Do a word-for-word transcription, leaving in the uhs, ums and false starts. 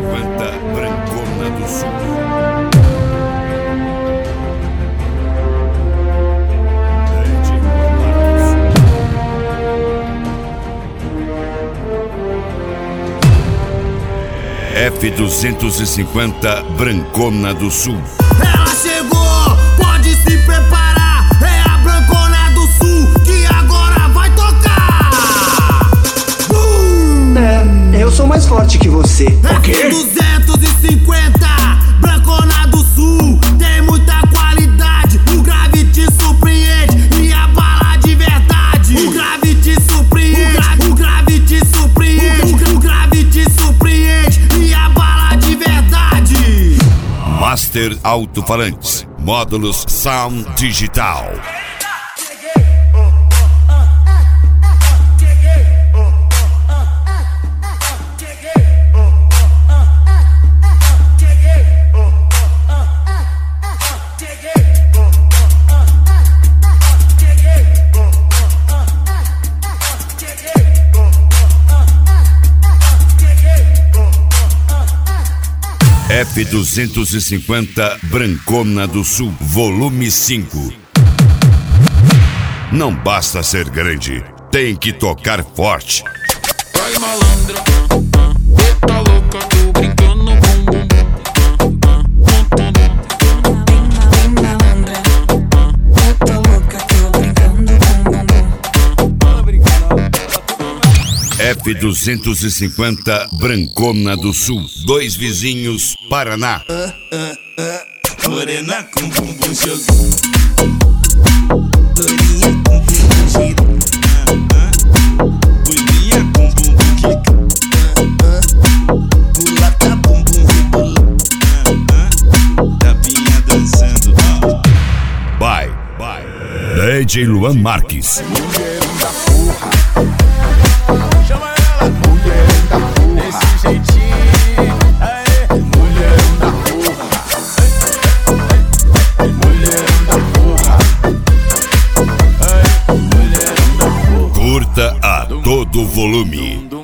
cinquenta, Brancona do Sul. F duzentos e cinquenta, Brancona do Sul. Ela chegou, pode se preparar. É a Brancona do Sul que agora vai tocar. Uh! É, eu sou mais forte que você. O quê? F duzentos e cinquenta, Brancona do Sul. Tem muita qualidade, o grave te surpreende e abala de verdade. O grave te surpreende, o grave te surpreende, o grave te surpreende e abala de verdade. Master Alto-Falantes, módulos Sound Digital. F duzentos e cinquenta, Brancona do Sul, volume cinco. Não basta ser grande, tem que tocar forte. Vai malandra, tá louca, tô brincando com bumbum. Vem malandra, tá louca, tô brincando com bumbum. F duzentos e cinquenta, Brancona do Sul, dois vizinhos, Paraná. Uh, uh, uh. Morena com bumbum jogando, Dorinha com bumbum gira, uh, uh. Bolinha com bumbum quica, uh, uh. Mulata bumbum rebola, uh, uh. Tapinha dançando, uh. Vai, vai. D J Luan Marques. Mulherão da porra, chama ela, mulherão da porra, desse jeitinho, aê, mulherão da porra, mulherão da porra, aê, mulherão da porra. Curta a todo volume.